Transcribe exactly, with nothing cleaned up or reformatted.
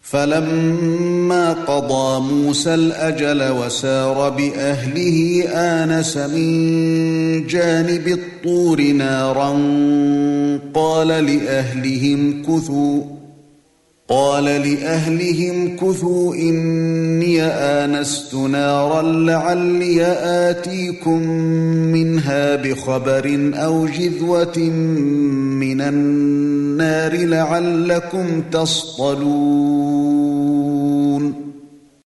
فَلَمَّا قَضَى مُوسَى الْأَجَلَ وَسَارَ بِأَهْلِهِ آنَسَ مِن جَانِبِ الطُّورِ نَارًا قَالَ لِأَهْلِهِمْ كُثُوا قال لأهلهم كثوا إني آنست نارا لعلي آتيكم منها بخبر أو جذوة من النار لعلكم تصطلون